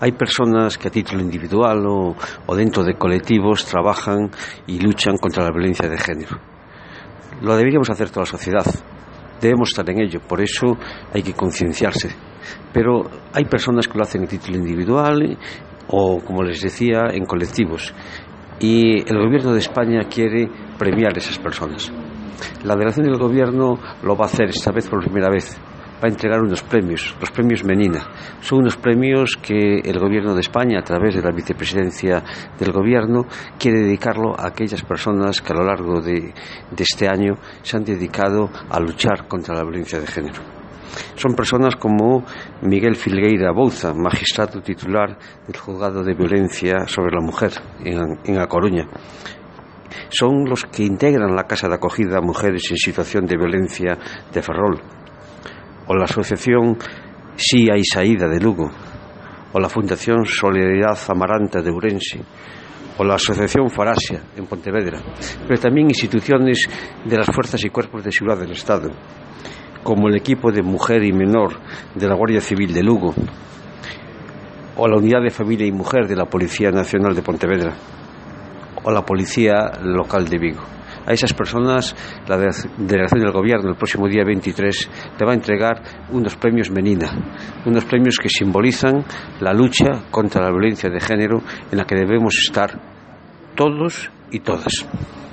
Hay personas que a título individual o dentro de colectivos trabajan y luchan contra la violencia de género. Lo deberíamos hacer toda la sociedad, debemos estar en ello, por eso hay que concienciarse. Pero hay personas que lo hacen a título individual o, como les decía, en colectivos. Y el Gobierno de España quiere premiar a esas personas. La delegación del Gobierno lo va a hacer esta vez por primera vez. Va a entregar unos premios, los premios Menina. Son unos premios que el Gobierno de España, a través de la vicepresidencia del Gobierno, quiere dedicarlo a aquellas personas que a lo largo de este año se han dedicado a luchar contra la violencia de género. Son personas como Miguel Filgueira Bouza, magistrado titular del Juzgado de Violencia sobre la Mujer en A Coruña. Son los que integran la Casa de Acogida a Mujeres en Situación de Violencia de Ferrol, o la Asociación Xía y Saída de Lugo, o la Fundación Solidaridad Amaranta de Ourense, o la Asociación Farasia en Pontevedra, pero también instituciones de las Fuerzas y Cuerpos de Seguridad del Estado, como el equipo de Mujer y Menor de la Guardia Civil de Lugo, o la Unidad de Familia y Mujer de la Policía Nacional de Pontevedra, o la Policía Local de Vigo. A esas personas la delegación del Gobierno el próximo día 23 le va a entregar unos premios Menina, unos premios que simbolizan la lucha contra la violencia de género en la que debemos estar todos y todas.